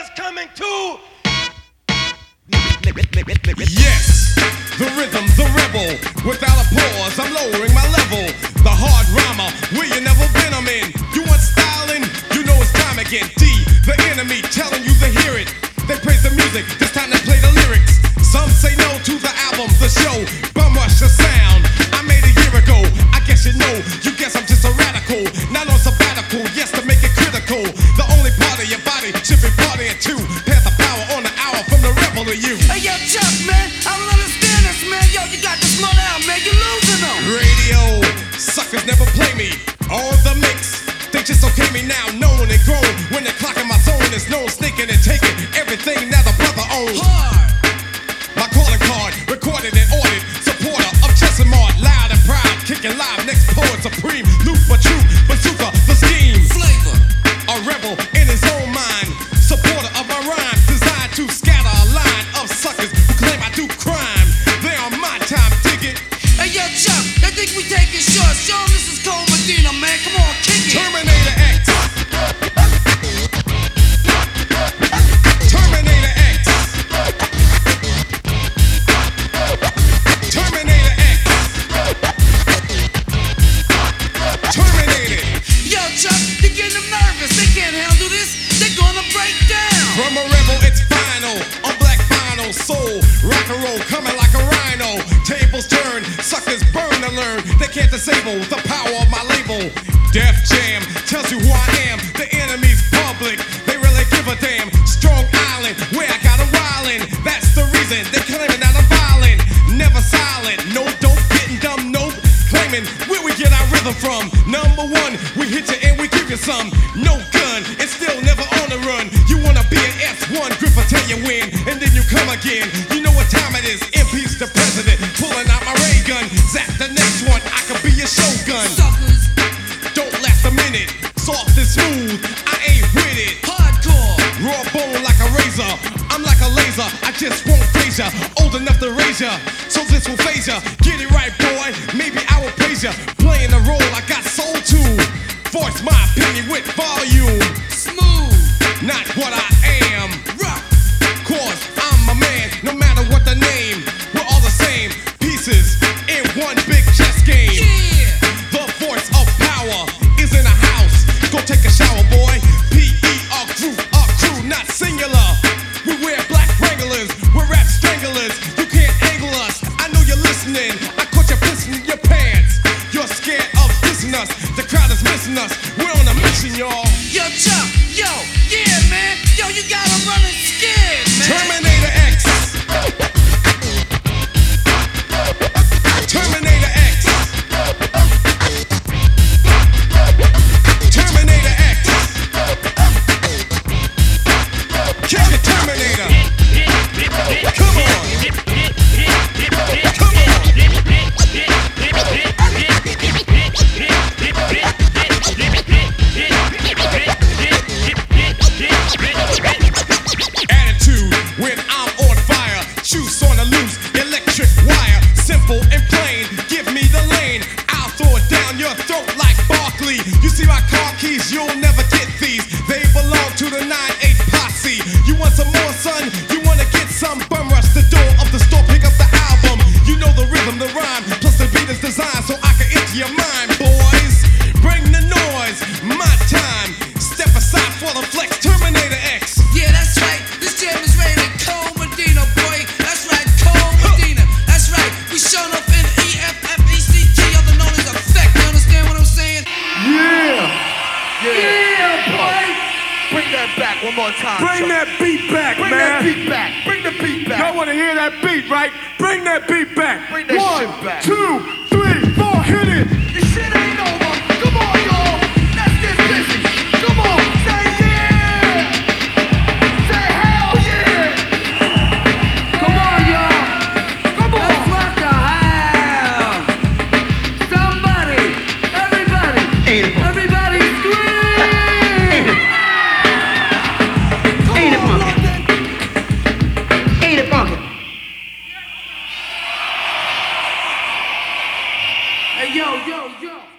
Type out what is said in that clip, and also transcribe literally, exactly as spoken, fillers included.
Suckers coming to. Yes, the rhythm, the rebel. Without a pause, I'm lowering my level. The hard rhymer, where you never been, I'm in. You want styling? You know it's time again. D, the enemy, telling you to hear it. They praise the music, it's time to play the lyrics. Some say no to the album, the show. Bum rush the sound I made a year ago. I guess you know, you guess I'm just a radical. Not on sabbatical, yes, to make it critical. The only part of your body should be partying too. Pass the power on the hour from the rebel to you. Hey yo, Chuck, man, I don't understand this, man. Yo, you got this money out, man. You're losing them. Radio, suckers never play me. On the mix, they just okay me now, known and grown. When the clock in my zone is known, sneaking and taking everything that the brother owns. Hard. My calling card, recorded and ordered. Supporter of Chester Mart, loud and proud. Kicking live, next poet supreme. Loop for true, bazooka, the scheme. Flavor. A rebel in his own mind. Supporter of my rhymes, designed to scatter a line of suckers who claim I do crime. They on my time, dig it. Hey yo, Chuck, they think we taking shots. Show 'em this is Cole Medina, man. Come on, kick it. Terminator X. Terminator X. Terminator X. Terminated. Yo, Chuck, they getting them nervous. They can't handle this. They're gonna break down. From a rebel, it's final. On black vinyl, soul, rock and roll, coming like a rhino. Tables turn, suckers burn to learn. They can't disable the power of my label. Def Jam tells you who I am. The enemy's public, they really give a damn. Strong Island, where I got a wildin'. That's the reason they claiming that I'm violent. Never silent, no dope, getting dumb, nope. Claiming where we get our rhythm from. Number one, we hit you and we give you some. No gun, it's still never on the run. You wanna be an S one, Gripper tell you when, and then you come again. You know what time it is, impeach the president. Pulling out my ray gun, zap the next one, I could be your shogun. Suckers. Don't last a minute, soft and smooth, I ain't with it. Hardcore. Raw bone like a razor, I'm like a laser, I just won't phase ya. Old enough to raise ya, so this will phase ya. Get it right, boy, maybe I will praise ya. Playing the role I got soul to. Voice my opinion with volume. Smooth. Not what I am, Rock. cause I'm a man, no matter what the name. We're all the same, pieces in one big chess game. Yeah. The voice of power is in a house. Go take a shower, boy. P E a crew, a crew, not singular. We wear black wranglers, we're rap stranglers. You can't angle us. I know you're listening. I caught you pissing in your pants. You're scared of dissing us. The crowd is missing us. We're on a mission, y'all. Yo, Chuck, yo, yeah, man. Yo, you got 'em running scared, man. Terminator X. Terminator X. Terminator X. Kick the Terminator. Come on. Come on. Attitude when I'm on fire. Juice on the loose, electric wire. Simple and plain, give me the lane. I'll throw it down your throat like Barkley. You see my car keys, you'll never get these. They belong to the nine eight posse. You want some more, son? You wanna get some? Bum rush the door of the store, pick up the album. You know the rhythm, the rhyme, plus the beat is designed so I can enter your mind, boys. Bring the noise, my time. Step aside for the flex, Terminator X. Yeah, that's right. This jam is rated Cole Medina, boy. That's right, Cole Medina. That's right. We showing up in E F F E C T, other known as Effect. You understand what I'm saying? Yeah! Yeah, boy! Bring that back one more time. Bring that beat back, Bring man! that beat back. Bring the beat back. Y'all wanna hear that beat, right? Bring that beat back! Bring that One, shit back. two, three, four, hit it! This shit ain't over. Come on, y'all. Let's get busy. Come on. Say yeah. Say hell yeah. Come on, y'all! Come on. Let's rock the house! Somebody! Everybody! Everybody scream! Ain't it funky? Ain't it funky? Hey, yo, yo, yo!